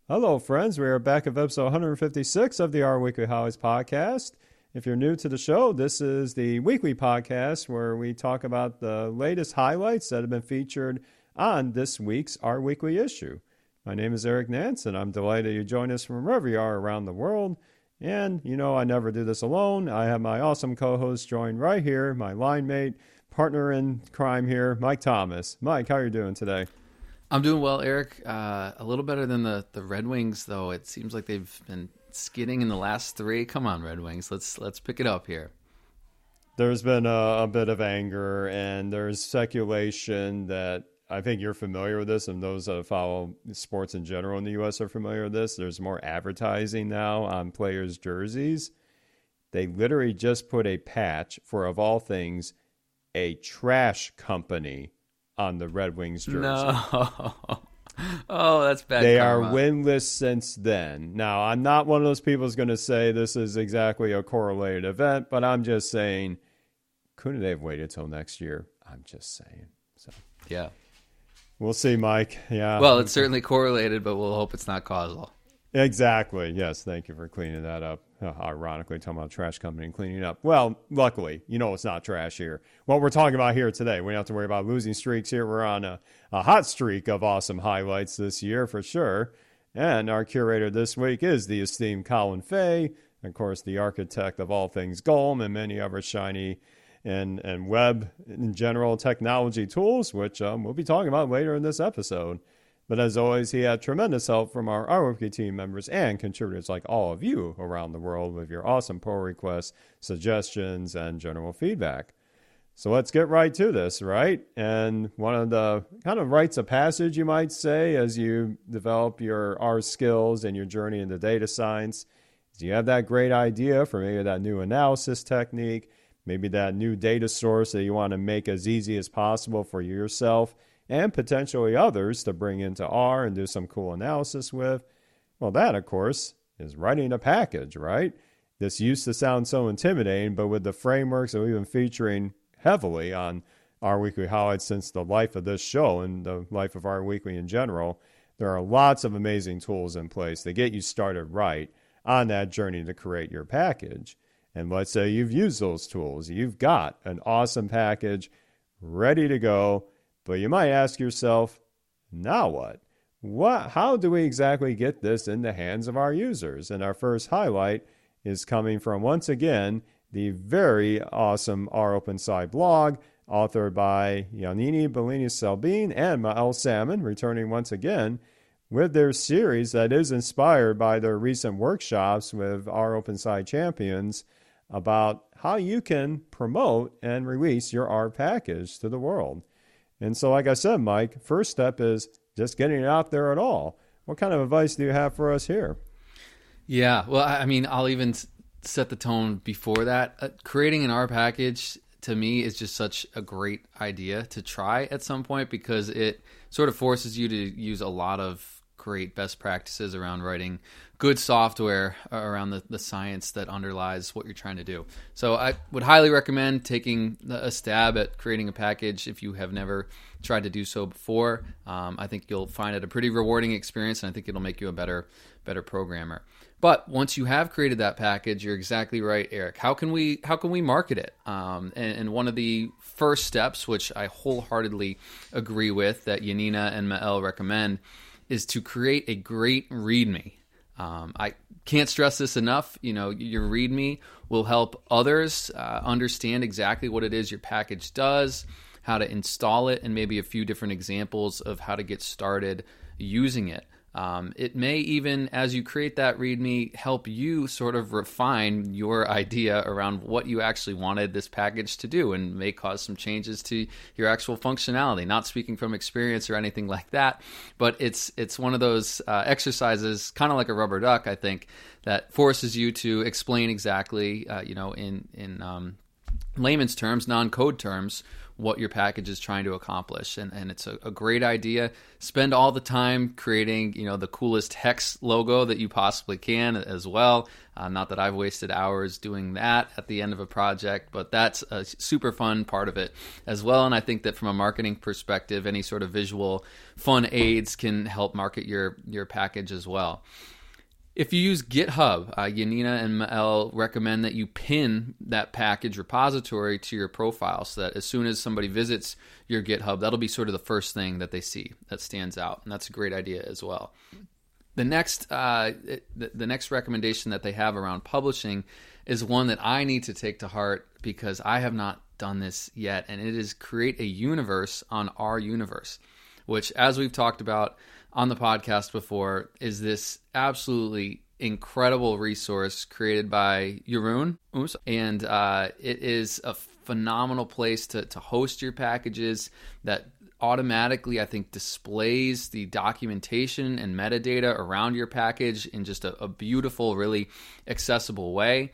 Hello, friends. We are back at episode 156 of the Our Weekly Highlights podcast. If you're new to the show, this is the weekly podcast where we talk about the latest highlights that have been featured on this week's Our Weekly issue. My name is Eric Nance, and I'm delighted you join us from wherever you are around the world. And, you know, I never do this alone. I have my awesome co-host joined right here, my line mate, partner in crime here, Mike Thomas. Mike, how are you doing today? I'm doing well, Eric. A little better than the Red Wings, though. It seems like they've been skidding in the last three. Come on, Red Wings. Let's pick it up here. There's been a bit of anger, and there's speculation that I think you're familiar with this, and those that follow sports in general in the U.S. are familiar with this. There's more advertising now on players' jerseys. They literally just put a patch for, of all things, a trash company on the Red Wings jersey. No. Oh, that's bad. They karma. are winless since then. Now, I'm not one of those people who's going to say this is exactly a correlated event, but I'm just saying, couldn't they have waited till next year? I'm just saying. So Yeah. we'll see, Mike. Yeah. Well, it's certainly correlated, but we'll hope it's not causal. Exactly. Yes. Thank you for cleaning that up. Ironically, talking about trash company and cleaning up. Well, luckily, you know it's not trash here. What we're talking about here today, we don't have to worry about losing streaks here. We're on a hot streak of awesome highlights this year for sure. And our curator this week is the esteemed Colin Fay, of course, the architect of all things Golem and many other shiny and web in general technology tools, which we'll be talking about later in this episode. But as always, he had tremendous help from our Wiki team members and contributors like all of you around the world with your awesome pull requests, suggestions, and general feedback. So let's get right to this, right? And one of the kind of rites of passage, you might say, as you develop your R skills and your journey into data science, is you have that great idea for maybe that new analysis technique, maybe that new data source that you want to make as easy as possible for yourself and potentially others to bring into R and do some cool analysis with. Well, that, of course, is writing a package, right? This used to sound so intimidating, but with the frameworks that we've been featuring heavily on Our Weekly Highlights since the life of this show and the life of Our Weekly in general, there are lots of amazing tools in place to get you started right on that journey to create your package. And let's say you've used those tools. You've got an awesome package ready to go. But you might ask yourself, now what? How do we exactly get this in the hands of our users? And our first highlight is coming from, once again, the very awesome R OpenSci blog, authored by Yanini Bellini-Selbin and Mael Salmon, returning once again with their series that is inspired by their recent workshops with R OpenSci champions about how you can promote and release your R package to the world. And so, like I said, Mike, first step is just getting it out there at all. What kind of advice do you have for us here? Yeah, well, I mean, I'll even set the tone before that. Creating an R package, to me, is just such a great idea to try at some point because it sort of forces you to use a lot of great best practices around writing good software around the science that underlies what you're trying to do. So I would highly recommend taking a stab at creating a package if you have never tried to do so before. I think you'll find it a pretty rewarding experience, and I think it'll make you a better programmer. But once you have created that package, you're exactly right, Eric. How can we market it? And one of the first steps, which I wholeheartedly agree with, that Yanina and Mael recommend, is to create a great README. I can't stress this enough. You know, your README will help others understand exactly what it is your package does, how to install it, and maybe a few different examples of how to get started using it. It may even, as you create that README, help you sort of refine your idea around what you actually wanted this package to do and may cause some changes to your actual functionality. Not speaking from experience or anything like that, but it's one of those exercises, kind of like a rubber duck, I think, that forces you to explain exactly, in layman's terms, non-code terms, what your package is trying to accomplish. And it's a great idea. Spend all the time creating, the coolest hex logo that you possibly can as well. Not that I've wasted hours doing that at the end of a project, but that's a super fun part of it as well. And I think that from a marketing perspective, any sort of visual fun aids can help market your package as well. If you use GitHub, Yanina and Mael recommend that you pin that package repository to your profile so that as soon as somebody visits your GitHub, that'll be sort of the first thing that they see that stands out. And that's a great idea as well. The next recommendation that they have around publishing is one that I need to take to heart because I have not done this yet, and it is create a universe on RUniverse, which, as we've talked about on the podcast before, is this absolutely incredible resource created by Jeroen. And it is a phenomenal place to host your packages that automatically, I think, displays the documentation and metadata around your package in just a beautiful, really accessible way.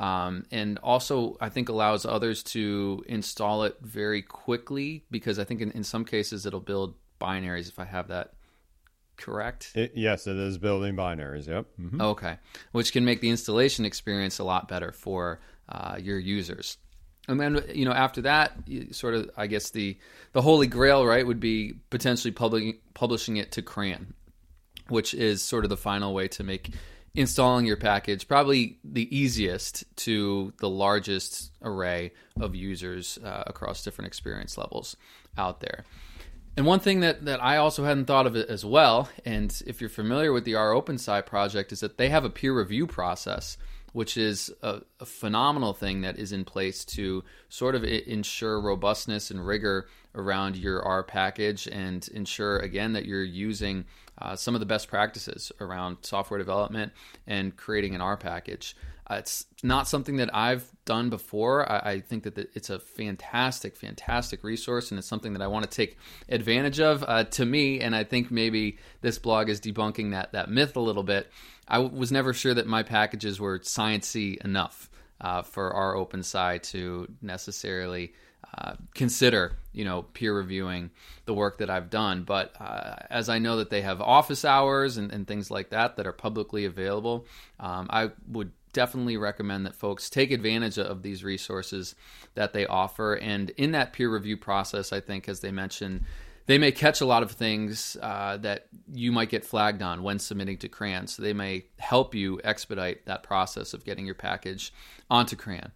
And also, I think, allows others to install it very quickly because I think in some cases it'll build binaries, if I have that correct? Yes, it is building binaries. Yep. Mm-hmm. Okay, which can make the installation experience a lot better for your users. And then, after that, sort of, I guess the holy grail, right, would be potentially publishing it to CRAN, which is sort of the final way to make installing your package probably the easiest to the largest array of users across different experience levels out there. And one thing that I also hadn't thought of it as well, and if you're familiar with the rOpenSci project, is that they have a peer review process, which is a phenomenal thing that is in place to sort of ensure robustness and rigor around your R package and ensure, again, that you're using some of the best practices around software development and creating an R package. It's not something that I've done before. I think that it's a fantastic, fantastic resource, and it's something that I want to take advantage of to me, and I think maybe this blog is debunking that myth a little bit. I was never sure that my packages were sciencey enough for rOpenSci to necessarily consider, peer reviewing the work that I've done. But as I know that they have office hours and things like that are publicly available, I would definitely recommend that folks take advantage of these resources that they offer. And in that peer review process, I think, as they mentioned, they may catch a lot of things that you might get flagged on when submitting to CRAN. So they may help you expedite that process of getting your package onto CRAN.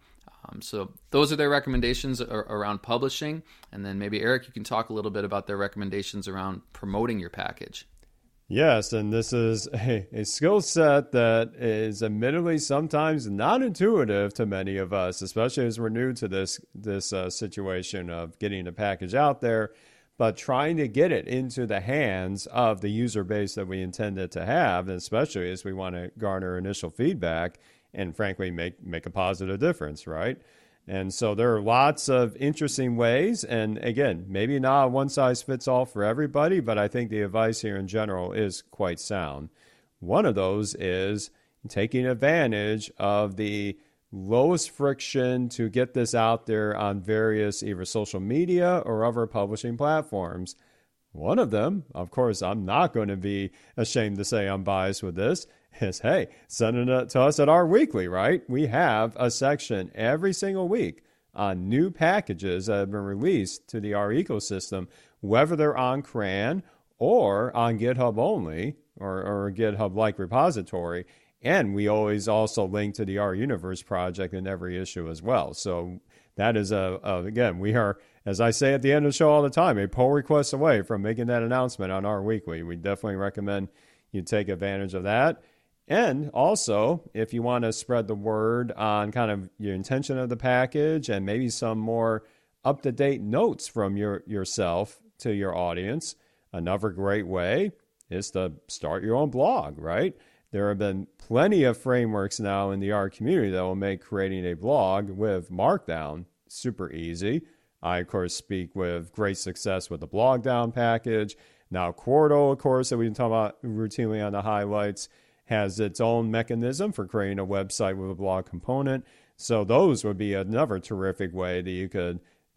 So those are their recommendations around publishing. And then maybe, Eric, you can talk a little bit about their recommendations around promoting your package. Yes, and this is a skill set that is admittedly sometimes not intuitive to many of us, especially as we're new to this situation of getting the package out there, but trying to get it into the hands of the user base that we intend it to have, and especially as we want to garner initial feedback and, frankly, make a positive difference, right? And so there are lots of interesting ways. And again, maybe not one size fits all for everybody, but I think the advice here in general is quite sound. One of those is taking advantage of the lowest friction to get this out there on various either social media or other publishing platforms. One of them, of course, I'm not going to be ashamed to say I'm biased with this, is, hey, send it to us at R Weekly, right? We have a section every single week on new packages that have been released to the R ecosystem, whether they're on CRAN or on GitHub only or a GitHub-like repository. And we always also link to the RUniverse project in every issue as well. So that is, again, we are, as I say at the end of the show all the time, a pull request away from making that announcement on R Weekly. We definitely recommend you take advantage of that. And also, if you want to spread the word on kind of your intention of the package and maybe some more up-to-date notes from yourself to your audience, another great way is to start your own blog, right? There have been plenty of frameworks now in the R community that will make creating a blog with Markdown super easy. I, of course, speak with great success with the Blogdown package. Now, Quarto, of course, that we've been talking about routinely on the highlights, has its own mechanism for creating a website with a blog component. So those would be another terrific way that you could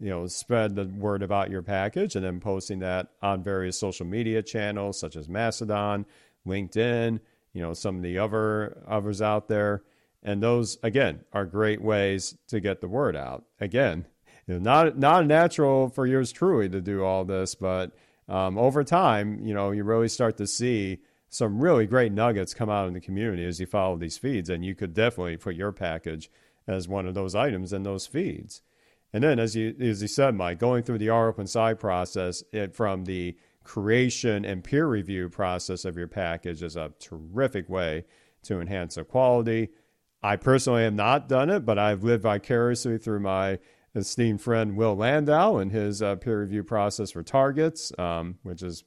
spread the word about your package and then posting that on various social media channels such as Mastodon, LinkedIn, some of the others out there. And those, again, are great ways to get the word out. Again, not natural for yours truly to do all this, but over time, you really start to see some really great nuggets come out in the community as you follow these feeds. And you could definitely put your package as one of those items in those feeds. And then, as you said, Mike, going through the rOpenSci process from the creation and peer review process of your package is a terrific way to enhance the quality. I personally have not done it, but I've lived vicariously through my esteemed friend Will Landau and his peer review process for targets, which is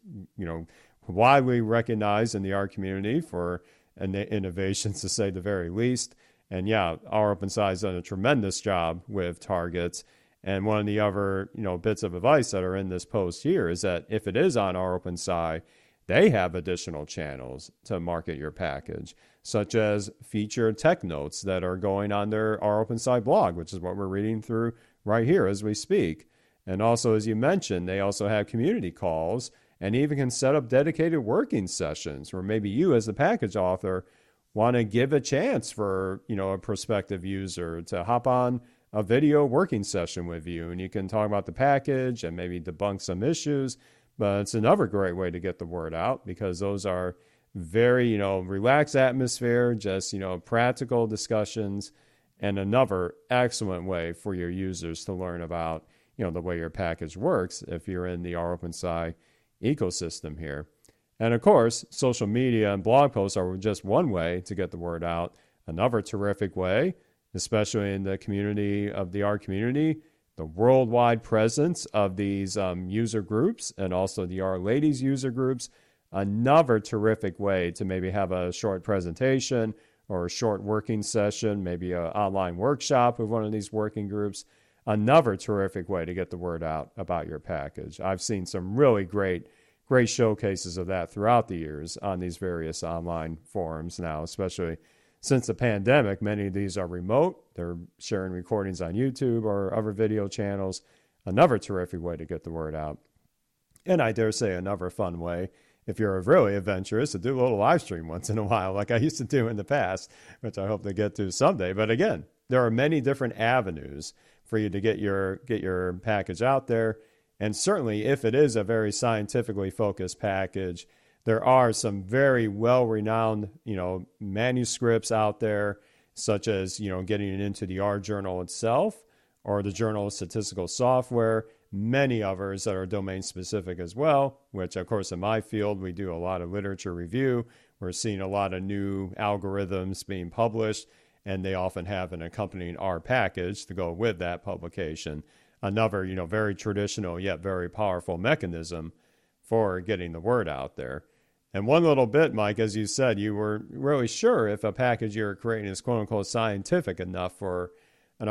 widely recognized in the R community for innovations, to say the very least. And yeah, rOpenSci has done a tremendous job with targets. And one of the other bits of advice that are in this post here is that if it is on rOpenSci, they have additional channels to market your package, such as featured tech notes that are going on their rOpenSci blog, which is what we're reading through right here as we speak. And also, as you mentioned, they also have community calls and even can set up dedicated working sessions where maybe you as the package author want to give a chance for, a prospective user to hop on a video working session with you, and you can talk about the package and maybe debunk some issues. But it's another great way to get the word out because those are very, relaxed atmosphere, just, practical discussions, and another excellent way for your users to learn about, the way your package works if you're in the rOpenSci ecosystem here. And of course, social media and blog posts are just one way to get the word out. Another terrific way, especially in the community of the R community, the worldwide presence of these user groups and also the R Ladies user groups. Another terrific way to maybe have a short presentation or a short working session, maybe an online workshop with one of these working groups. Another terrific way to get the word out about your package. I've seen some really great showcases of that throughout the years on these various online forums now, especially since the pandemic. Many of these are remote. They're sharing recordings on YouTube or other video channels. Another terrific way to get the word out. And I dare say another fun way, if you're really adventurous, to do a little live stream once in a while, like I used to do in the past, which I hope to get to someday. But again, there are many different avenues for you to get your package out there. And certainly, if it is a very scientifically focused package, there are some very well-renowned, manuscripts out there, such as, getting it into the R Journal itself or the Journal of Statistical Software, many others that are domain-specific as well, which, of course, in my field, we do a lot of literature review. We're seeing a lot of new algorithms being published, and they often have an accompanying R package to go with that publication. Another, very traditional yet very powerful mechanism for getting the word out there. And one little bit, Mike, as you said, you were really sure if a package you're creating is quote unquote scientific enough for an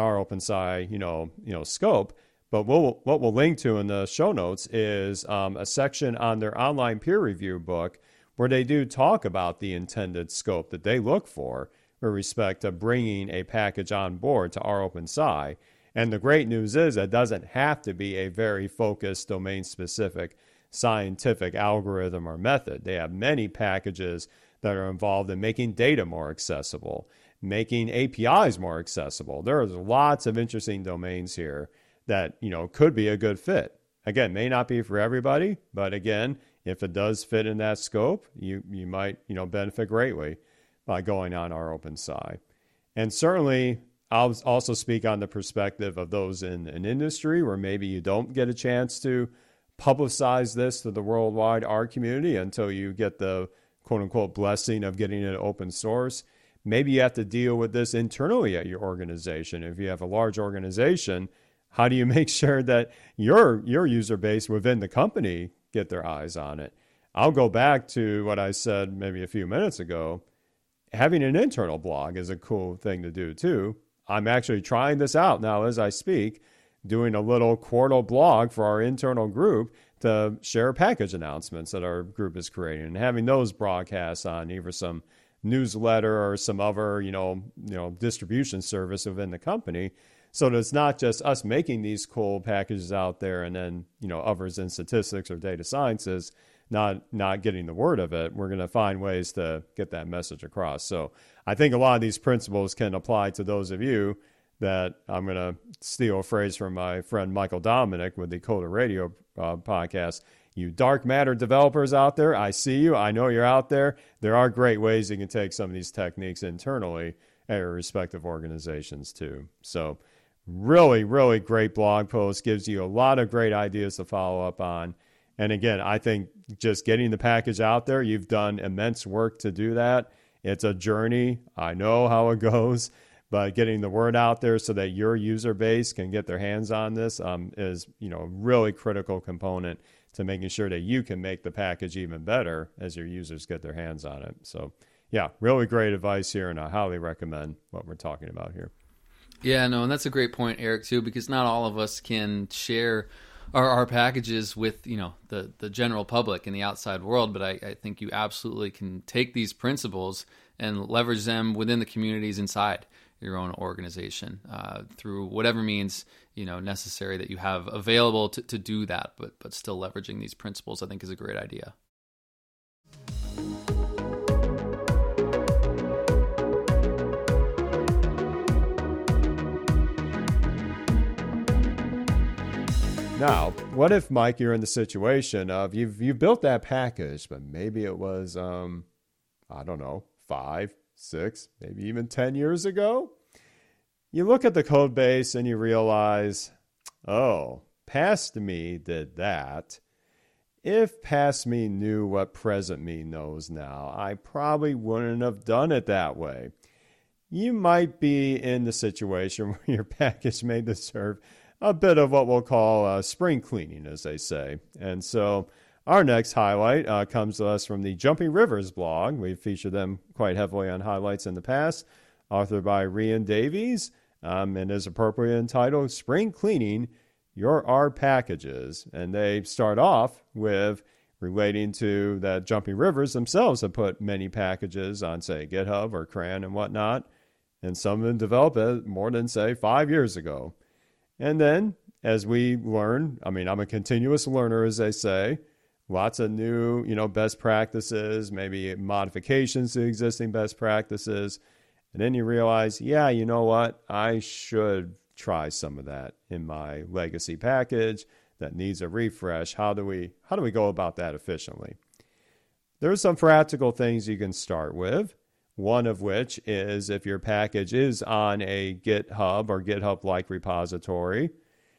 rOpenSci, scope. But what we'll link to in the show notes is a section on their online peer review book where they do talk about the intended scope that they look for with respect to bringing a package on board to rOpenSci. And the great news is it doesn't have to be a very focused, domain-specific scientific algorithm or method. They have many packages that are involved in making data more accessible, making APIs more accessible. There's lots of interesting domains here that, could be a good fit. Again, may not be for everybody, but again, if it does fit in that scope, you might, benefit greatly by going on rOpenSci. And certainly, I'll also speak on the perspective of those in an industry where maybe you don't get a chance to publicize this to the worldwide R community until you get the quote-unquote blessing of getting it open source. Maybe you have to deal with this internally at your organization. If you have a large organization, how do you make sure that your user base within the company get their eyes on it? I'll go back to what I said maybe a few minutes ago. Having an internal blog is a cool thing to do too. I'm actually trying this out now as I speak, doing a little quarterly blog for our internal group to share package announcements that our group is creating and having those broadcasts on either some newsletter or some other, distribution service within the company So that it's not just us making these cool packages out there and then, others in statistics or data sciences not getting the word of it. We're going to find ways to get that message across. So I think a lot of these principles can apply to those of you that I'm going to steal a phrase from my friend Michael Dominic with the Coda Radio podcast. You dark matter developers out there, I see you. I know you're out there. There are great ways you can take some of these techniques internally at your respective organizations too. So really, really great blog post. Gives you a lot of great ideas to follow up on. And again, I think just getting the package out there, you've done immense work to do that. It's a journey. I know how it goes, but getting the word out there so that your user base can get their hands on this is, a really critical component to making sure that you can make the package even better as your users get their hands on it. So, yeah, really great advice here, and I highly recommend what we're talking about here. Yeah, no, and that's a great point, Eric, too, because not all of us can share our packages with, the general public and the outside world, but I think you absolutely can take these principles and leverage them within the communities inside your own organization through whatever means necessary that you have available to do that, but still leveraging these principles, I think, is a great idea. Now, what if, Mike, you're in the situation of you've built that package, but maybe it was, 5, 6, maybe even 10 years ago? You look at the code base and you realize, oh, past me did that. If past me knew what present me knows now, I probably wouldn't have done it that way. You might be in the situation where your package may deserve a bit of what we'll call spring cleaning, as they say. And so our next highlight comes to us from the Jumping Rivers blog. We've featured them quite heavily on highlights in the past, authored by Rian Davies, and is appropriately entitled Spring Cleaning Your R Packages. And they start off with relating to that Jumping Rivers themselves have put many packages on, say, GitHub or CRAN and whatnot, and some of them developed it more than, say, 5 years ago. And then, as we learn, I'm a continuous learner, as they say, lots of new, best practices, maybe modifications to existing best practices. And then you realize, yeah, you know what? I should try some of that in my legacy package that needs a refresh. How do we go about that efficiently? There's some practical things you can start with. One of which is if your package is on a GitHub or GitHub-like repository.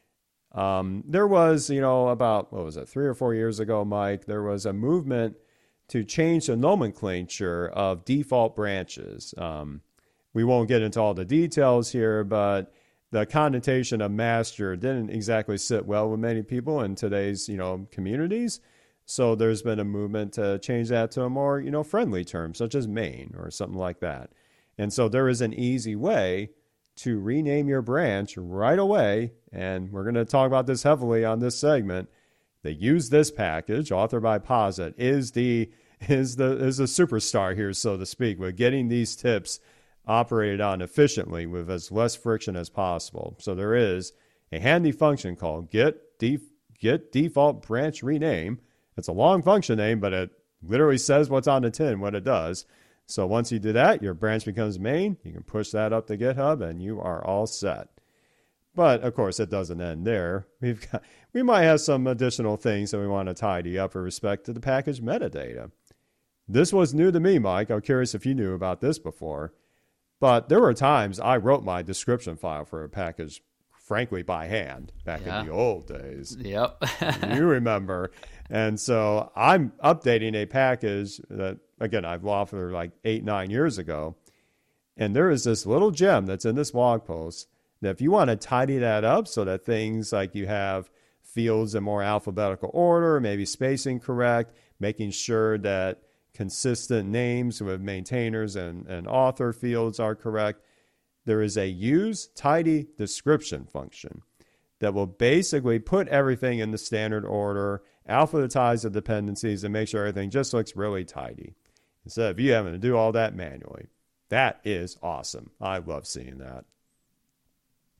There was, about, 3 or 4 years ago, Mike, there was a movement to change the nomenclature of default branches. We won't get into all the details here, but the connotation of master didn't exactly sit well with many people in today's, communities. So there's been a movement to change that to a more, friendly term, such as main or something like that. And so there is an easy way to rename your branch right away. And we're going to talk about this heavily on this segment. They use this package, authored by Posit, is the superstar here, so to speak, with getting these tips operated on efficiently with as less friction as possible. So there is a handy function called get default branch rename. It's a long function name, but it literally says what's on the tin, what it does. So once you do that, your branch becomes main. You can push that up to GitHub, and you are all set. But, of course, it doesn't end there. We might have some additional things that we want to tidy up with respect to the package metadata. This was new to me, Mike. I'm curious if you knew about this before. But there were times I wrote my description file for a package, frankly, by hand back in the old days. Yep. You remember. And so I'm updating a package that, again, I've authored like 8-9 years ago. And there is this little gem that's in this blog post that if you want to tidy that up so that things like you have fields in more alphabetical order, maybe spacing correct, making sure that consistent names with maintainers and author fields are correct, there is a use tidy description function that will basically put everything in the standard order, alphabetize the dependencies, and make sure everything just looks really tidy, instead of you having to do all that manually. That is awesome. I love seeing that.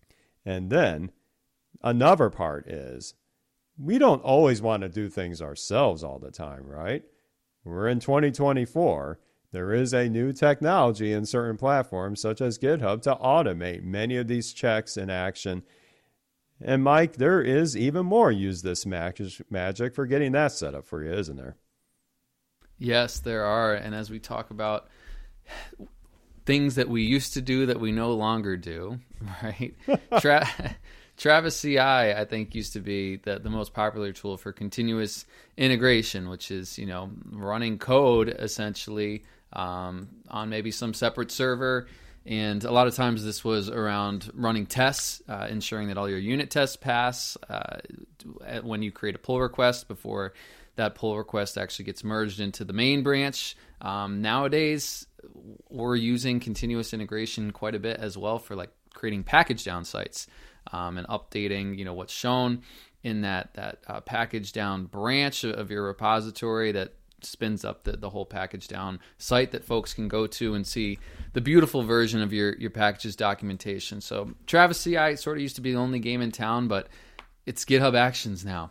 And then another part is we don't always want to do things ourselves all the time, right? We're in 2024. There is a new technology in certain platforms, such as GitHub, to automate many of these checks in action. And Mike, there is even more use this magic for getting that set up for you, isn't there? Yes, there are. And as we talk about things that we used to do that we no longer do, right? Travis CI, I think, used to be the most popular tool for continuous integration, which is, running code essentially on maybe some separate server. And a lot of times this was around running tests, ensuring that all your unit tests pass when you create a pull request before that pull request actually gets merged into the main branch. Nowadays, we're using continuous integration quite a bit as well for like creating package down sites and updating, what's shown in that package down branch of your repository that spins up the whole package down site that folks can go to and see the beautiful version of your packages documentation. So Travis CI sort of used to be the only game in town, but it's GitHub Actions now.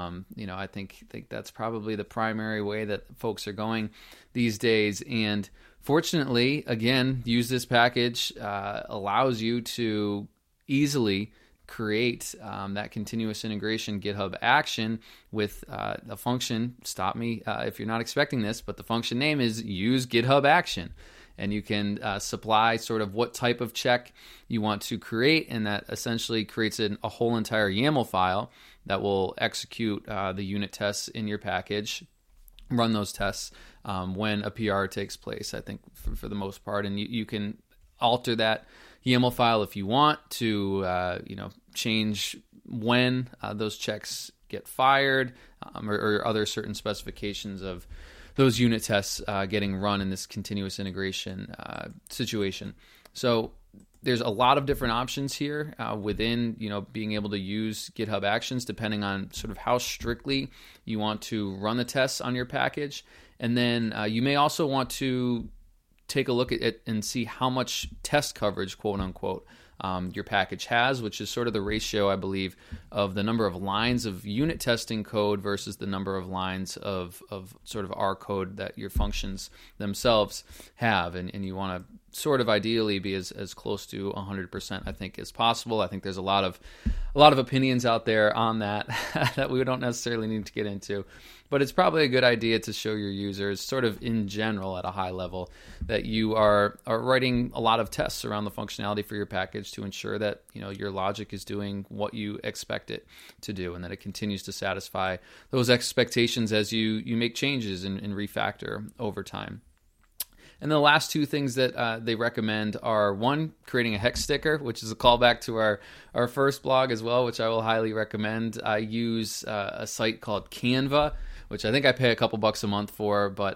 I think that's probably the primary way that folks are going these days. And fortunately, again, Use This package allows you to easily create that continuous integration GitHub action with a function. Stop me if you're not expecting this, but the function name is use GitHub action. And you can supply sort of what type of check you want to create, and that essentially creates a whole entire YAML file that will execute the unit tests in your package, run those tests when a PR takes place, I think, for the most part. And you can alter that YAML file if you want to, change when those checks get fired or other certain specifications of those unit tests getting run in this continuous integration situation. So there's a lot of different options here within, being able to use GitHub Actions depending on sort of how strictly you want to run the tests on your package. And then you may also want to take a look at it and see how much test coverage, quote unquote, your package has, which is sort of the ratio, I believe, of the number of lines of unit testing code versus the number of lines of sort of R code that your functions themselves have. And you want to sort of ideally be as close to 100%, I think, as possible. I think there's a lot of opinions out there on that that we don't necessarily need to get into. But it's probably a good idea to show your users sort of in general at a high level that you are writing a lot of tests around the functionality for your package to ensure that your logic is doing what you expect it to do and that it continues to satisfy those expectations as you make changes and refactor over time. And the last two things that they recommend are, one, creating a hex sticker, which is a callback to our first blog as well, which I will highly recommend. I use a site called Canva, which I think I pay a couple bucks a month for, but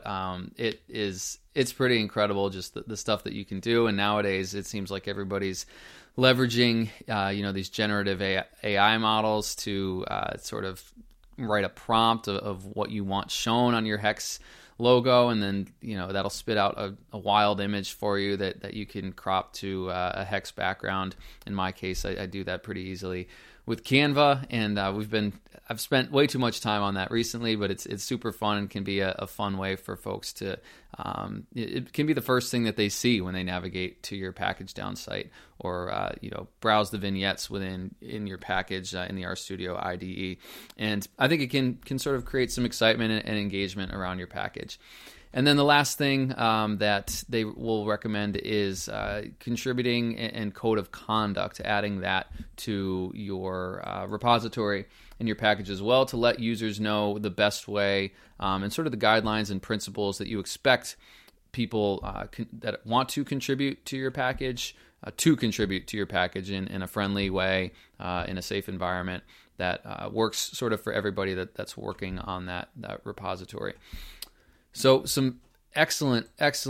it's pretty incredible just the stuff that you can do. And nowadays it seems like everybody's leveraging these generative AI models to sort of write a prompt of what you want shown on your hex logo, and then that'll spit out a wild image for you that you can crop to a hex background. In my case, I do that pretty easily with Canva, and I've spent way too much time on that recently, but it's super fun and can be a fun way for folks to it can be the first thing that they see when they navigate to your package down site or browse the vignettes in your package in the RStudio IDE. And I think it can sort of create some excitement and engagement around your package. And then the last thing that they will recommend is contributing and code of conduct, adding that to your repository and your package as well to let users know the best way and sort of the guidelines and principles that you expect people that want to contribute to your package in a friendly way, in a safe environment that works sort of for everybody that's working on that repository. So some excellent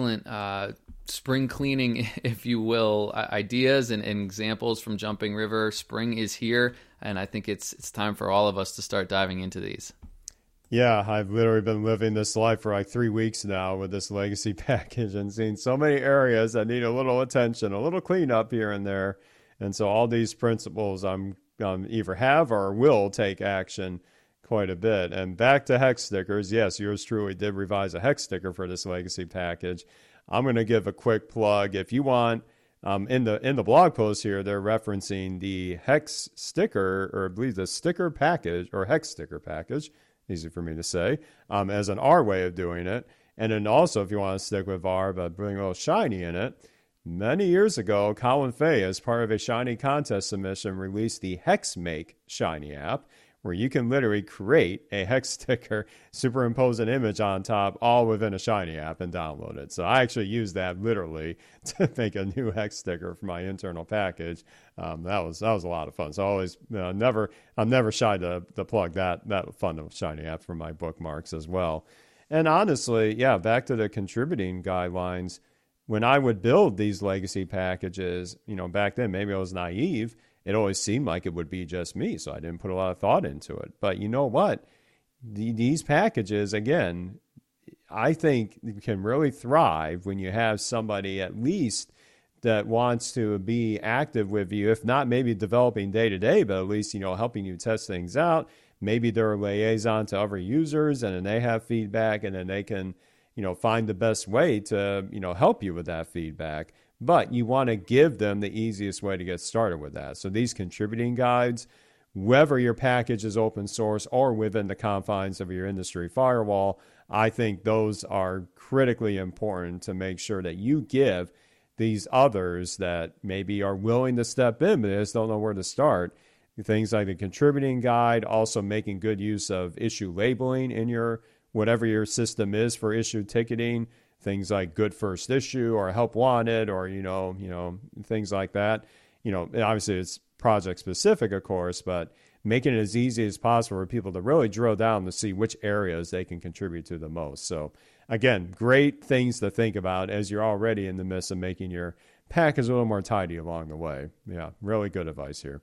spring cleaning, if you will, ideas and examples from Jumping River. Spring is here, and I think it's time for all of us to start diving into these. Yeah, I've literally been living this life for like 3 weeks now with this legacy package and seeing so many areas that need a little attention, a little cleanup here and there. And so all these principles I'm either have or will take action quite a bit. And back to hex stickers. Yes, yours truly did revise a hex sticker for this legacy package. I'm going to give a quick plug. If you want, in the blog post here, they're referencing the hex sticker, or I believe the sticker package, or hex sticker package, easy for me to say, as an R way of doing it. And then also, if you want to stick with R, but bring a little shiny in it, many years ago, Colin Fay, as part of a shiny contest submission, released the HexMake shiny app, where you can literally create a hex sticker, superimpose an image on top, all within a shiny app, and download it. So I actually used that literally to make a new hex sticker for my internal package. That was a lot of fun. So I always I'm never shy to plug that fun shiny app for my bookmarks as well. And honestly, yeah, back to the contributing guidelines. When I would build these legacy packages, back then maybe I was naive. It always seemed like it would be just me, so I didn't put a lot of thought into it. But you know what? These packages, again, I think can really thrive when you have somebody at least that wants to be active with you, if not maybe developing day-to-day, but at least, helping you test things out. Maybe they're a liaison to other users, and then they have feedback, and then they can, find the best way to, help you with that feedback. But you want to give them the easiest way to get started with that. So these contributing guides, whether your package is open source or within the confines of your industry firewall, I think those are critically important to make sure that you give these others that maybe are willing to step in, but they just don't know where to start. Things like the contributing guide, also making good use of issue labeling in your whatever your system is for issue ticketing. Things like good first issue or help wanted or, things like that. Obviously it's project specific, of course, but making it as easy as possible for people to really drill down to see which areas they can contribute to the most. So again, great things to think about as you're already in the midst of making your package a little more tidy along the way. Yeah, really good advice here.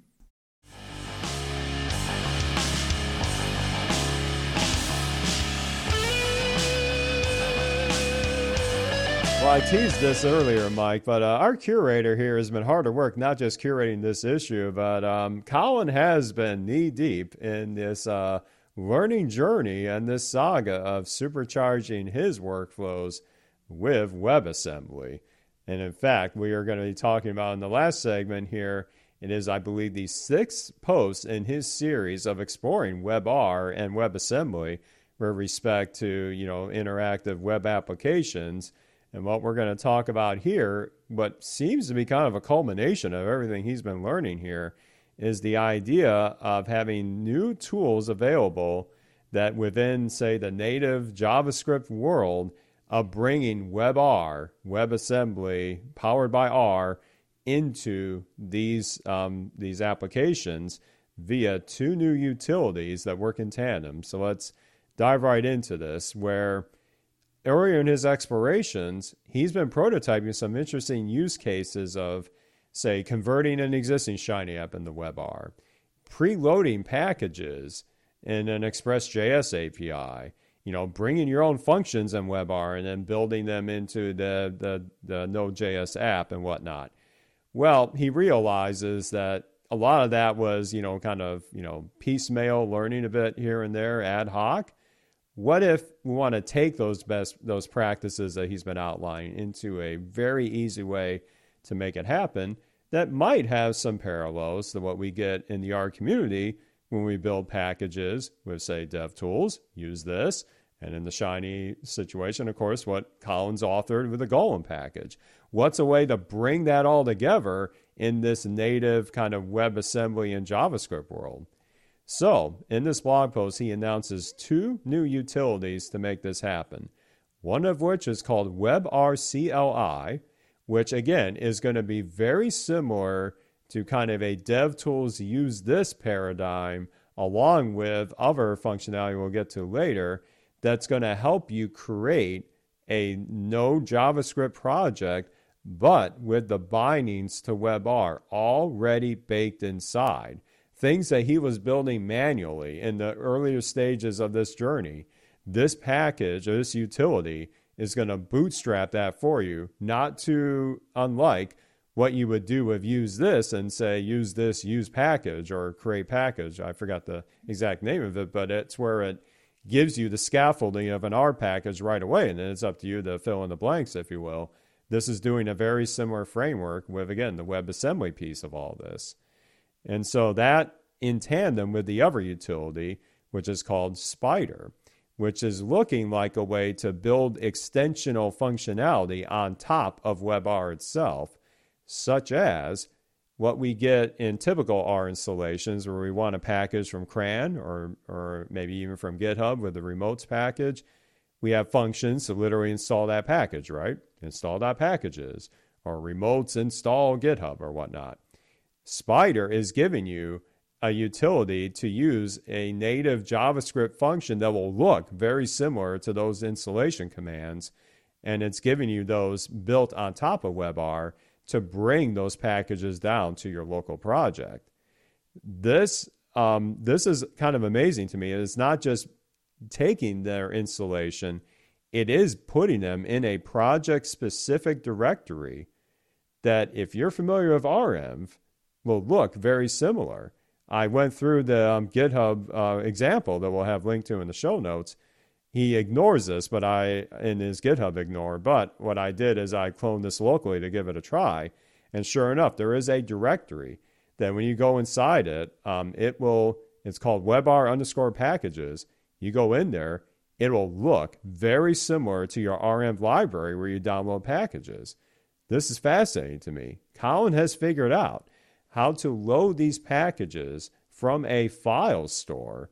Well, I teased this earlier, Mike, but our curator here has been hard at work, not just curating this issue, but Colin has been knee-deep in this learning journey and this saga of supercharging his workflows with WebAssembly. And in fact, we are going to be talking about in the last segment here, it is, I believe, the 6th post in his series of exploring WebR and WebAssembly with respect to, interactive web applications. And what we're going to talk about here, what seems to be kind of a culmination of everything he's been learning here, is the idea of having new tools available that within, say, the native JavaScript world of bringing WebR, WebAssembly, powered by R, into these applications via 2 new utilities that work in tandem. So let's dive right into this, where earlier in his explorations, he's been prototyping some interesting use cases of, say, converting an existing Shiny app into WebR, preloading packages in an Express.js API, bringing your own functions in WebR and then building them into the Node.js app and whatnot. Well, he realizes that a lot of that was, piecemeal learning a bit here and there, ad hoc. What if we want to take those practices that he's been outlining into a very easy way to make it happen that might have some parallels to what we get in the R community when we build packages with, say, DevTools, use this, and in the Shiny situation, of course, what Colin's authored with the Golem package. What's a way to bring that all together in this native kind of WebAssembly and JavaScript world? So, in this blog post, he announces 2 new utilities to make this happen. One of which is called WebR CLI, which again is going to be very similar to kind of a DevTools use this paradigm, along with other functionality we'll get to later, that's going to help you create a Node JavaScript project, but with the bindings to WebR already baked inside. Things that he was building manually in the earlier stages of this journey. This package, or this utility, is going to bootstrap that for you, not too unlike what you would do with use this and say use this use package or create package. I forgot the exact name of it, but it's where it gives you the scaffolding of an R package right away, and then it's up to you to fill in the blanks, if you will. This is doing a very similar framework with, again, the WebAssembly piece of all this. And so that in tandem with the other utility, which is called Spyder, which is looking like a way to build extensional functionality on top of WebR itself, such as what we get in typical R installations where we want a package from CRAN or maybe even from GitHub with the remotes package. We have functions to literally install that package, right? Install.packages or remotes install GitHub or whatnot. Spyder is giving you a utility to use a native JavaScript function that will look very similar to those installation commands, and it's giving you those built on top of WebR to bring those packages down to your local project. This is kind of amazing to me. It's not just taking their installation, it is putting them in a project-specific directory that, if you're familiar with REnv, will look very similar. I went through the GitHub example that we'll have linked to in the show notes. He ignores this, in his GitHub ignore. But what I did is I cloned this locally to give it a try. And sure enough, there is a directory that when you go inside it, it's called WebR_packages. You go in there, it will look very similar to your REnv library where you download packages. This is fascinating to me. Colin has figured out how to load these packages from a file store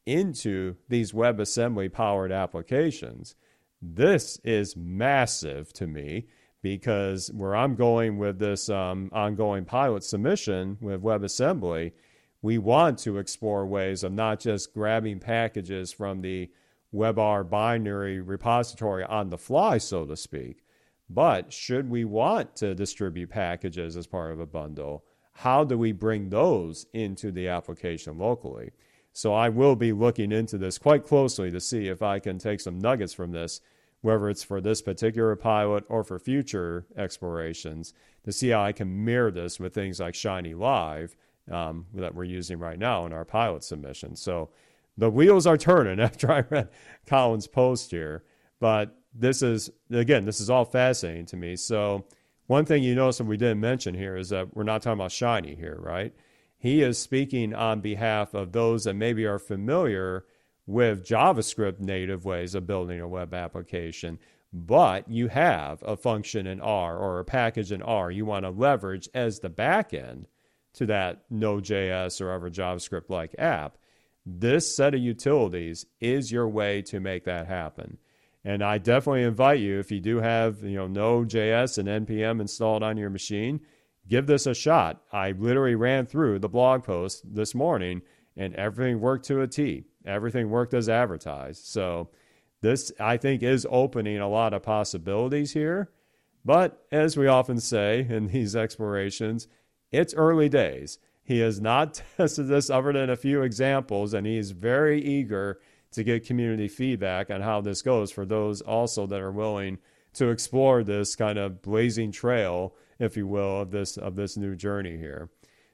into these WebAssembly powered applications. This is massive to me because where I'm going with this ongoing pilot submission with WebAssembly, we want to explore ways of not just grabbing packages from the WebR binary repository on the fly, so to speak, but should we want to distribute packages as part of a bundle, how do we bring those into the application locally? So I will be looking into this quite closely to see if I can take some nuggets from this, whether it's for this particular pilot or for future explorations, to see how I can mirror this with things like Shiny Live that we're using right now in our pilot submission. So the wheels are turning after I read Colin's post here. But this is all fascinating to me. So one thing you notice that we didn't mention here is that we're not talking about Shiny here, right? He is speaking on behalf of those that maybe are familiar with JavaScript native ways of building a web application, but you have a function in R or a package in R you want to leverage as the backend to that Node.js or other JavaScript-like app. This set of utilities is your way to make that happen. And I definitely invite you, if you do have Node.js and NPM installed on your machine, give this a shot. I literally ran through the blog post this morning, and everything worked to a T. Everything worked as advertised. So this, I think, is opening a lot of possibilities here. But as we often say in these explorations, it's early days. He has not tested this other than a few examples, and he's very eager to get community feedback on how this goes for those also that are willing to explore this kind of blazing trail, if you will, of this new journey here.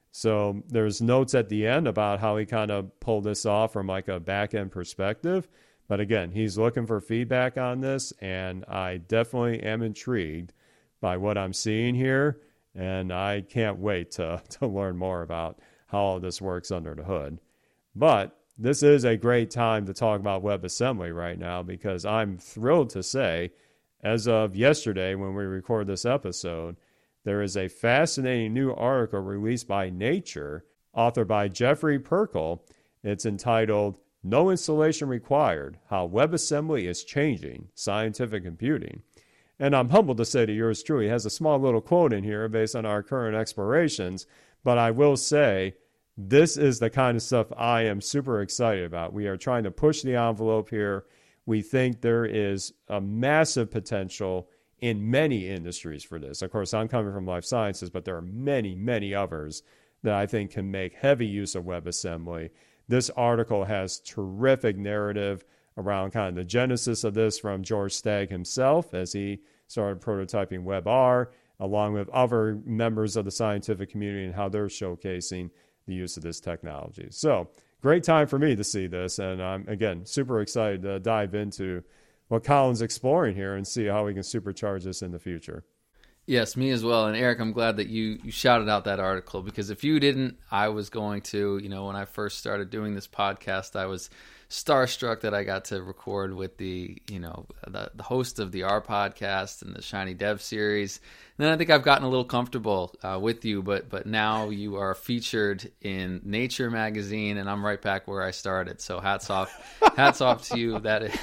So there's notes at the end about how he kind of pulled this off from like a back-end perspective. But again, he's looking for feedback on this, and I definitely am intrigued by what I'm seeing here. And I can't wait to learn more about how all this works under the hood. But this is a great time to talk about WebAssembly right now, because I'm thrilled to say, as of yesterday when we record this episode, there is a fascinating new article released by Nature, authored by Jeffrey Perkle. It's entitled, "No Installation Required, How WebAssembly is Changing Scientific Computing." And I'm humbled to say that yours truly has a small little quote in here based on our current explorations, but I will say this is the kind of stuff I am super excited about. We are trying to push the envelope here. We think there is a massive potential in many industries for this. Of course, I'm coming from life sciences, but there are many, many others that I think can make heavy use of WebAssembly. This article has terrific narrative around kind of the genesis of this from George Stagg himself as he started prototyping WebR, along with other members of the scientific community and how they're showcasing the use of this technology. So great time for me to see this. And I'm, again, super excited to dive into what Colin's exploring here and see how we can supercharge this in the future. Yes, me as well. And Eric, I'm glad that you shouted out that article, because if you didn't, I was going to. When I first started doing this podcast, I was starstruck that I got to record with the host of the R podcast and the Shiny Dev series. And then I think I've gotten a little comfortable with you, but now you are featured in Nature magazine, and I'm right back where I started. So hats off to you.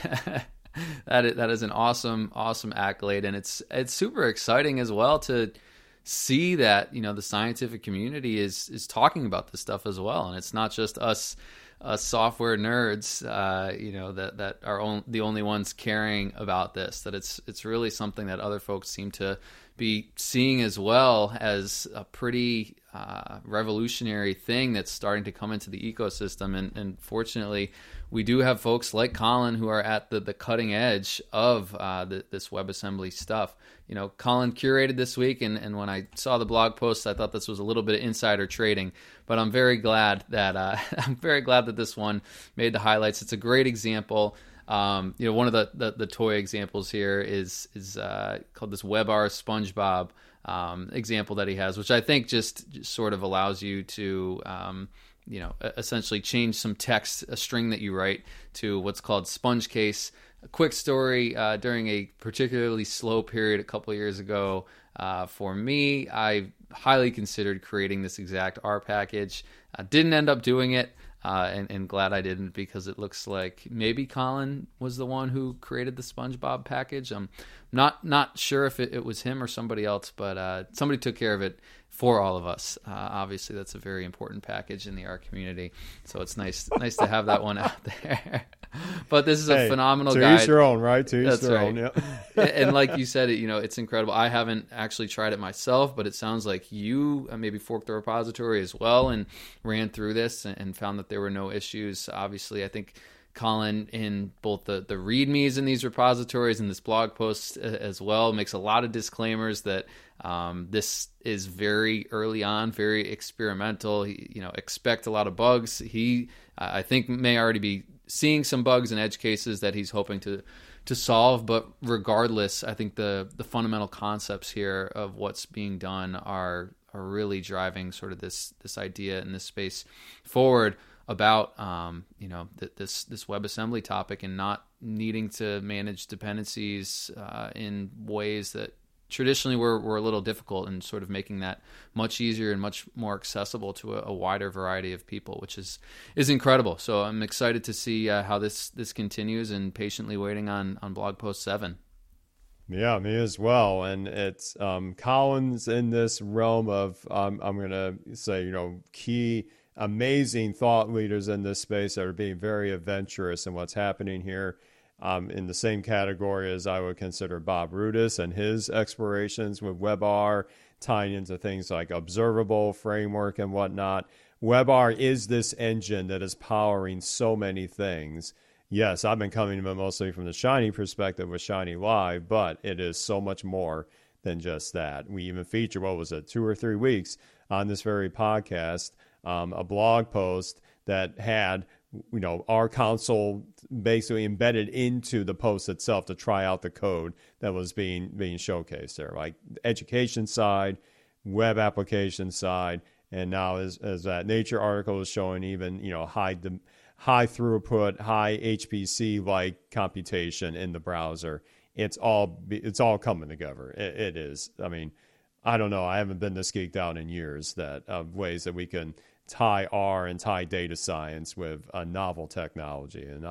That is an awesome accolade, and it's super exciting as well to see that the scientific community is talking about this stuff as well, and it's not just us software nerds, that are the only ones caring about this. That it's really something that other folks seem to be seeing as well as a pretty revolutionary thing that's starting to come into the ecosystem. And fortunately, we do have folks like Colin who are at the cutting edge of this WebAssembly stuff. Colin curated this week, and when I saw the blog post, I thought this was a little bit of insider trading. But I'm very glad that this one made the highlights. It's a great example. One of the toy examples here is called this WebR SpongeBob example that he has, which I think just sort of allows you to essentially change some text, a string that you write, to what's called sponge case. A quick story, during a particularly slow period a couple of years ago, for me, I highly considered creating this exact R package. Didn't end up doing it. And glad I didn't, because it looks like maybe Colin was the one who created the SpongeBob package. I'm not sure if it was him or somebody else, but somebody took care of it for all of us. Obviously, that's a very important package in the R community, so it's nice to have that one out there. But this is a phenomenal guide. To each your own, right? To each their own, yeah. And like you said, it's incredible. I haven't actually tried it myself, but it sounds like you maybe forked the repository as well and ran through this and found that there were no issues. Obviously, I think Colin, in both the readmes in these repositories and this blog post as well, makes a lot of disclaimers that this is very early on, very experimental. Expect a lot of bugs. I think, may already be seeing some bugs and edge cases that he's hoping to solve. But regardless, I think the fundamental concepts here of what's being done are really driving sort of this idea in this space forward about this WebAssembly topic, and not needing to manage dependencies in ways that traditionally were a little difficult, and sort of making that much easier and much more accessible to a wider variety of people, which is incredible. So I'm excited to see how this continues, and patiently waiting on blog post 7. Yeah, me as well. And it's Colin's in this realm of I'm going to say key amazing thought leaders in this space that are being very adventurous in what's happening here. In the same category as I would consider Bob Rudis and his explorations with WebR, tying into things like observable framework and whatnot. WebR is this engine that is powering so many things. Yes, I've been coming to it mostly from the Shiny perspective with Shiny Live, but it is so much more than just that. We even feature, 2 or 3 weeks on this very podcast, a blog post that had our console basically embedded into the post itself to try out the code that was being showcased there, like education side, web application side, and now as that Nature article is showing, even high throughput, high HPC like computation in the browser. It's all coming together. It is. I mean, I don't know. I haven't been this geeked out in years of ways that we can tie R and tie data science with a novel technology. And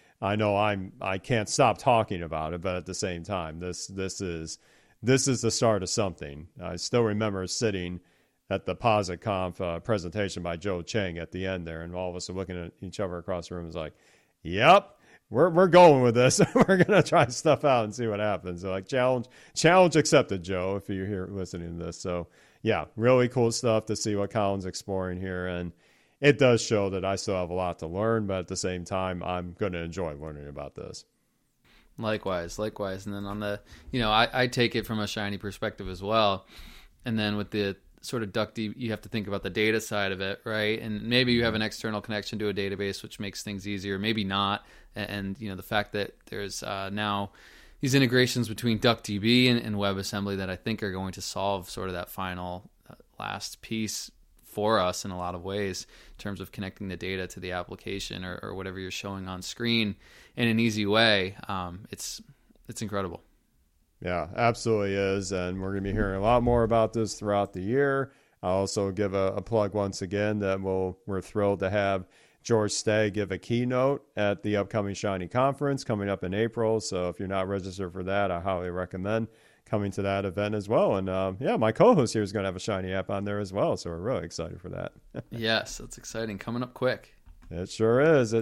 I can't stop talking about it, but at the same time, this is the start of something. I still remember sitting at the PositConf presentation by Joe Cheng at the end there, and all of us are looking at each other across the room. It's like, yep, we're going with this. We're gonna try stuff out and see what happens. So like challenge accepted, Joe, if you're here listening to this. So yeah, really cool stuff to see what Colin's exploring here. And it does show that I still have a lot to learn, but at the same time, I'm going to enjoy learning about this. Likewise. And then on the, I take it from a Shiny perspective as well. And then with the sort of DuckDB, you have to think about the data side of it, right? And maybe you have an external connection to a database, which makes things easier, maybe not. And the fact that there's now these integrations between DuckDB and WebAssembly that I think are going to solve sort of that final last piece for us in a lot of ways in terms of connecting the data to the application or whatever you're showing on screen in an easy way. It's incredible. Yeah, absolutely is. And we're going to be hearing a lot more about this throughout the year. I'll also give a plug once again that we're thrilled to have George Stagg give a keynote at the upcoming Shiny Conference coming up in April. So if you're not registered for that, I highly recommend coming to that event as well. And my co-host here is going to have a Shiny app on there as well. So we're really excited for that. Yes, that's exciting. Coming up quick. It sure is.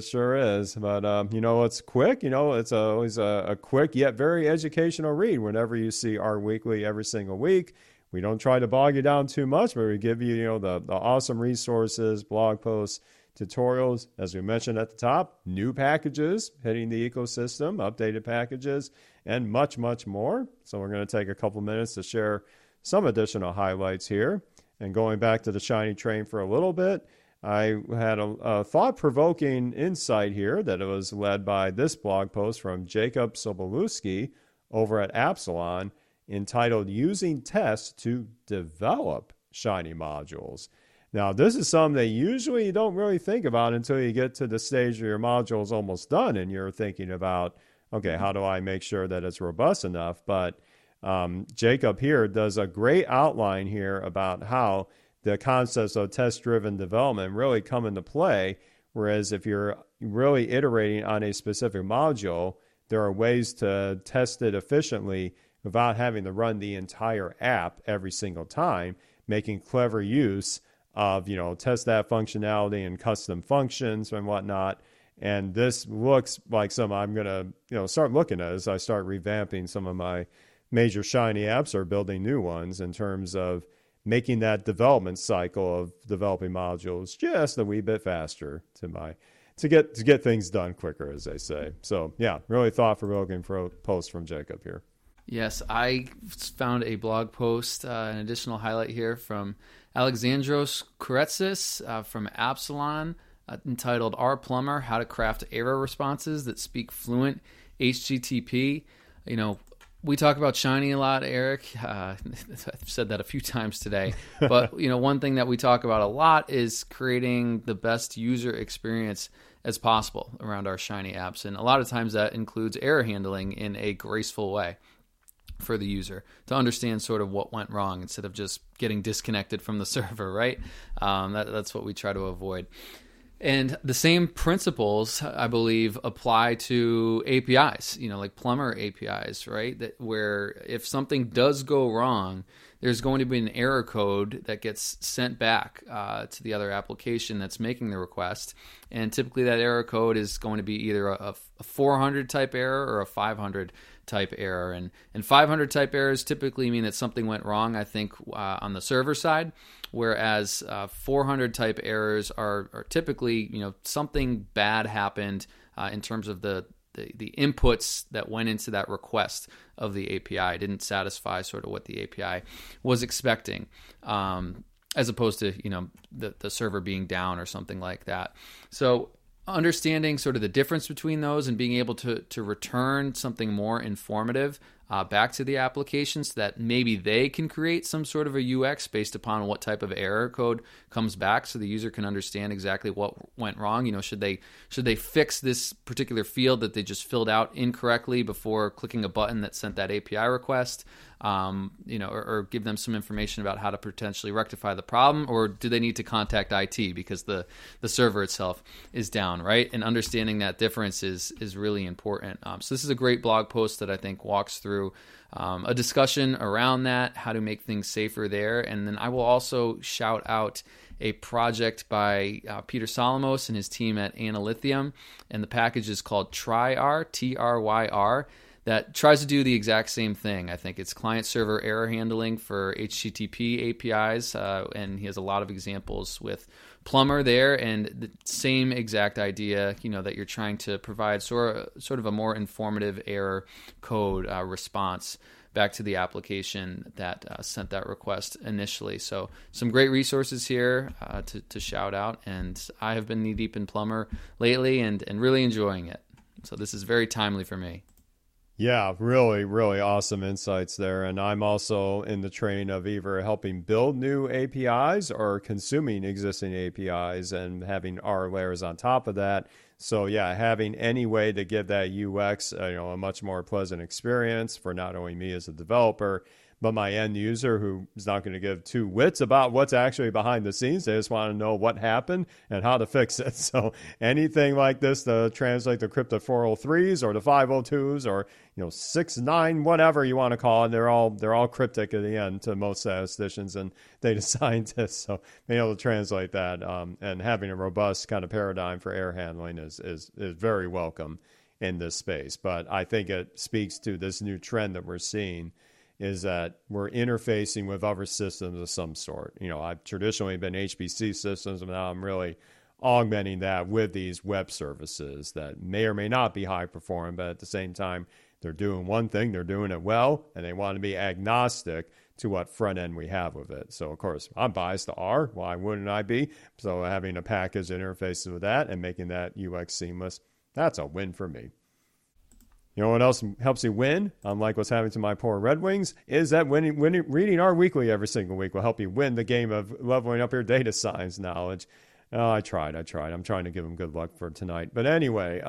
But, it's quick. It's always a quick yet very educational read whenever you see our weekly every single week. We don't try to bog you down too much, but we give you, the awesome resources, blog posts, tutorials, as we mentioned at the top, new packages hitting the ecosystem, updated packages, and much, much more. So we're going to take a couple minutes to share some additional highlights here. And going back to the Shiny train for a little bit, I had a thought-provoking insight here that it was led by this blog post from Jacob Sobolewski over at Absalon entitled Using Tests to Develop Shiny Modules. Now, this is something that usually you don't really think about until you get to the stage where your module is almost done and you're thinking about, okay, how do I make sure that it's robust enough? But Jacob here does a great outline here about how the concepts of test-driven development really come into play, whereas if you're really iterating on a specific module, there are ways to test it efficiently without having to run the entire app every single time, making clever use of, test that functionality and custom functions and whatnot. And this looks like something I'm going to, start looking at as I start revamping some of my major Shiny apps or building new ones in terms of making that development cycle of developing modules just a wee bit faster to get things done quicker, as they say. So, yeah, really thought-provoking post from Jacob here. Yes, I found a blog post, an additional highlight here from Alexandros Kouretsis from Absalon, entitled Our Plumber, How to Craft Error Responses That Speak Fluent HTTP. We talk about Shiny a lot, Eric. I've said that a few times today. But, one thing that we talk about a lot is creating the best user experience as possible around our Shiny apps. And a lot of times that includes error handling in a graceful way for the user to understand sort of what went wrong instead of just getting disconnected from the server, right? That's what we try to avoid. And the same principles, I believe, apply to APIs, like Plumber APIs, right? Where if something does go wrong, there's going to be an error code that gets sent back to the other application that's making the request. And typically that error code is going to be either a 400 type error or a 500 type error. And 500 type errors typically mean that something went wrong, I think, on the server side. Whereas 400 type errors are typically, something bad happened in terms of the inputs that went into that request of the API. Didn't satisfy sort of what the API was expecting, as opposed to, the server being down or something like that. So understanding sort of the difference between those and being able to return something more informative back to the application so that maybe they can create some sort of a UX based upon what type of error code comes back so the user can understand exactly what went wrong. Should they fix this particular field that they just filled out incorrectly before clicking a button that sent that API request? Or give them some information about how to potentially rectify the problem, or do they need to contact IT because the server itself is down, right? And understanding that difference is really important. So this is a great blog post that I think walks through a discussion around that, how to make things safer there. And then I will also shout out a project by Peter Solomos and his team at Analythium, and the package is called Tryr, Tryr. that tries to do the exact same thing. I think it's client-server error handling for HTTP APIs, and he has a lot of examples with Plumber there, and the same exact idea, that you're trying to provide sort of a more informative error code response back to the application that sent that request initially. So some great resources here to shout out, and I have been knee-deep in Plumber lately and really enjoying it. So this is very timely for me. Yeah, really, really awesome insights there. And I'm also in the train of either helping build new APIs or consuming existing APIs and having R layers on top of that. So yeah, having any way to give that UX, a much more pleasant experience for not only me as a developer, but my end user who is not going to give two wits about what's actually behind the scenes. They just want to know what happened and how to fix it. So anything like this to translate the crypto 403s or the 502s or 69, whatever you want to call it, they're all cryptic at the end to most statisticians and data scientists. So being able to translate that and having a robust kind of paradigm for error handling is very welcome in this space. But I think it speaks to this new trend that we're seeing, is that we're interfacing with other systems of some sort. I've traditionally been HPC systems, and now I'm really augmenting that with these web services that may or may not be high performing, but at the same time, they're doing one thing, they're doing it well, and they want to be agnostic to what front end we have with it. So, of course, I'm biased to R. Why wouldn't I be? So having a package interfaces with that and making that UX seamless, that's a win for me. You know what else helps you win, unlike what's happening to my poor Red Wings, is that reading our weekly every single week will help you win the game of leveling up your data science knowledge. Oh, I tried. I'm trying to give them good luck for tonight. But anyway,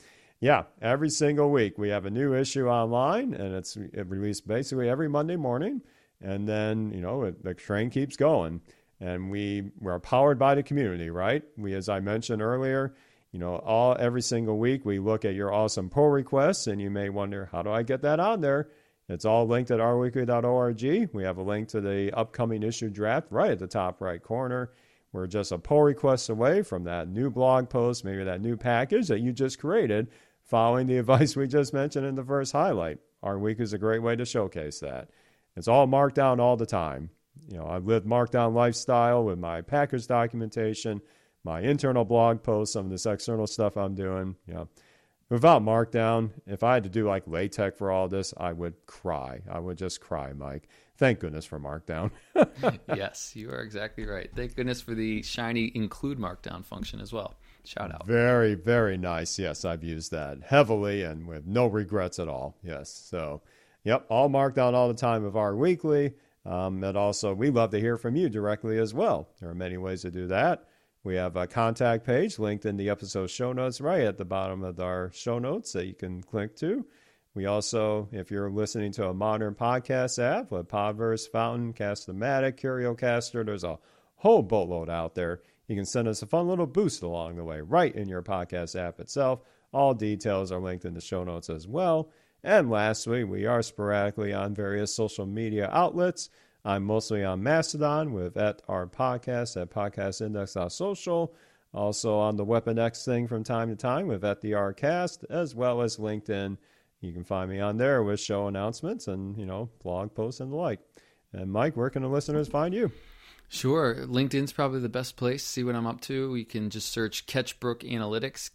every single week we have a new issue online, and it's released basically every Monday morning. And then, the train keeps going. And we're powered by the community, right? We, as I mentioned earlier, every single week we look at your awesome pull requests, and you may wonder, how do I get that on there? It's all linked at rweekly.org. We have a link to the upcoming issue draft right at the top right corner. We're just a pull request away from that new blog post, maybe that new package that you just created, following the advice we just mentioned in the first highlight. R Week is a great way to showcase that. It's all Markdown all the time. I've lived Markdown lifestyle with my package documentation, my internal blog posts, some of this external stuff I'm doing. Without Markdown, if I had to do like LaTeX for all this, I would cry. I would just cry, Mike. Thank goodness for Markdown. Yes, you are exactly right. Thank goodness for the shiny include Markdown function as well. Shout out. Very, very nice. Yes, I've used that heavily and with no regrets at all. Yes. So, all Markdown all the time with our weekly. And also, we love to hear from you directly as well. There are many ways to do that. We have a contact page linked in the episode show notes right at the bottom of our show notes that you can click to. We also, if you're listening to a modern podcast app with Podverse, Fountain, Cast-O-Matic, CurioCaster, there's a whole boatload out there. You can send us a fun little boost along the way right in your podcast app itself. All details are linked in the show notes as well. And lastly, we are sporadically on various social media outlets. I'm mostly on Mastodon with @our_podcast at podcastindex.social. Also on the Weapon X thing from time to time with @the_rcast, as well as LinkedIn. You can find me on there with show announcements and, blog posts and the like. And Mike, where can the listeners find you? Sure. LinkedIn's probably the best place to see what I'm up to. You can just search Ketchbrook Analytics,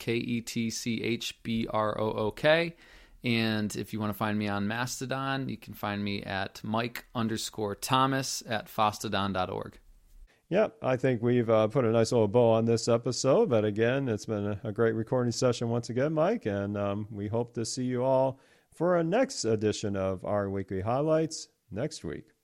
KETCHBROOK. And if you want to find me on Mastodon, you can find me at Mike_Thomas at fostodon.org. Yep, I think we've put a nice little bow on this episode. But again, it's been a great recording session once again, Mike. And we hope to see you all for our next edition of our weekly highlights next week.